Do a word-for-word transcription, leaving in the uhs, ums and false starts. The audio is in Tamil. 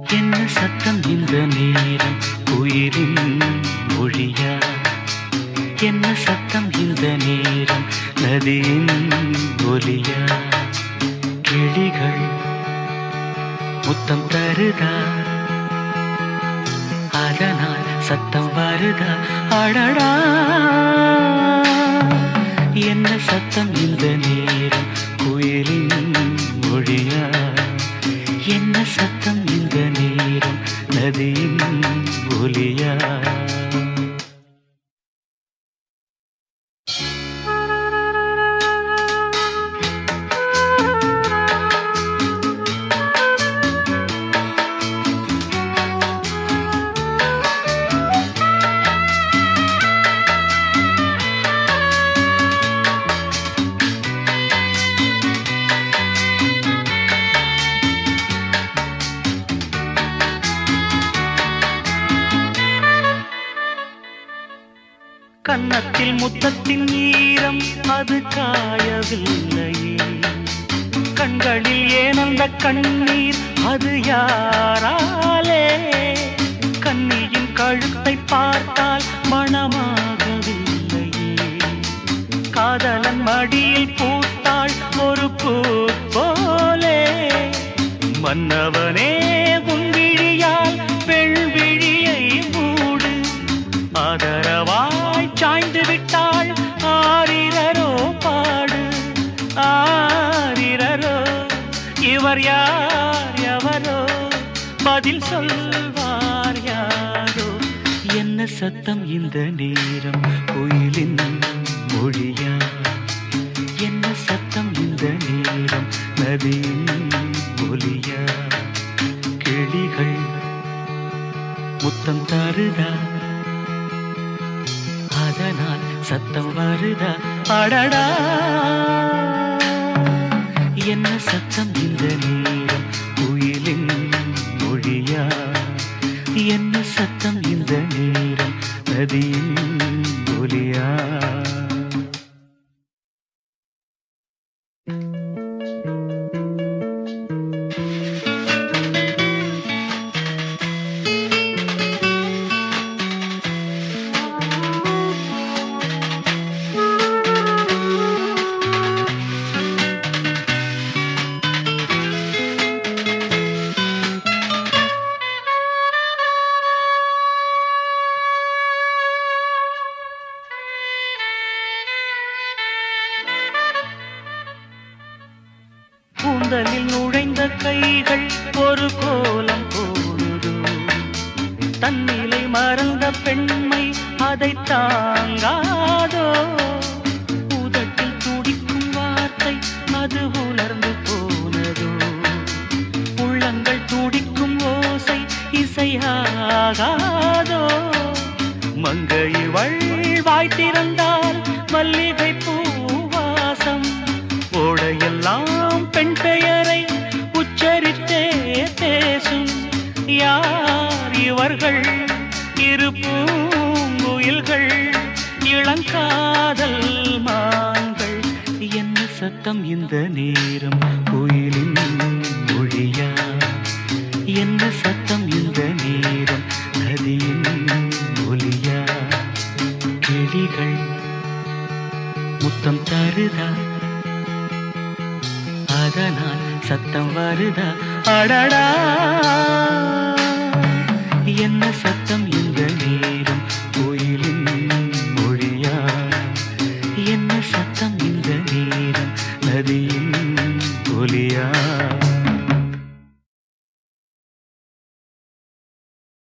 என்ன சத்தம் இந்த நேரம் குயிலின் மொழியா? என்ன சத்தம் இந்த நேரம் நதியின் ஒலியா? கிளிகள் முத்தம் தருதா, அதனால் சத்தம் வருதா? அடடா, என்ன சத்தம் இந்த நேரம் குயிலின் மொழியா? என்ன சத்தம் இந்த நேரம் நதியின் ஒலியா? கன்னத்தில் முத்தத்தின் ஈரம் அது காயவில்லையே, கண்களில் ஏன் அந்த கண்ணீர் அது யாராலே? கண்ணியின் கழுத்தை பார்த்தால் மணமாகவில்லையே, காதலன் மடியில் பூத்தாள் ஒரு பூ போலே. மன்னவனே உன் விழியால் பெண் விழியை மூடு, ஆதரவாய் சாய்ந்து விட்டாள் ஆரிரரோ பாடு. ஆரிரரோ இவர் யார் எவரோ, பதில் சொல்வார் யாரோ? என்ன சத்தம் இந்த நேரம் குயிலின் மொழியா? என்ன சத்தம் இந்த நேரம் நதியின் ஒலியா? கிளிகள் முத்தம் தருதா, அதனால் சத்தம் வருதா? அடடா, என்ன சத்தம் இந்த நேரம் குயிலின் மொழியா? என்ன சத்தம் இந்த நேரம் நதியின் ஒலியா? கூந்தலில் நுழைந்த கைகள் ஒரு கோலம் போடுதோ, தன்னிலை மறந்த பெண்மை அதை தாங்காதோ? உதட்டில் துடிக்கும் வார்த்தை அது உலர்ந்து போனதோ, உள்ளங்கள் துடிக்கும் ஓசை இசையாகாதோ? மங்கை வாய் திறந்தால் மல்லிகை பூவாசம், ஓடையெல்லாம் பெண் பெயரை உச்சரித்தே பேசும். யார் இவர்கள்? இரு பூங்குயில்கள், இளங்காதல் மான்கள். என்ன சத்தம் இந்த நேரம் குயிலின் மொழியா? என்ன சத்தம் இந்த நேரம் நதியின் ஒலியா? கிளிகள் முத்தம் தருதா, அதனால் சத்தம் வருதா? அடடா, என்ன சத்தம் இந்த நேரம் கோயிலின் மொழியா? என்ன சத்தம் இந்த நேரம் நதியின் ஒலியா?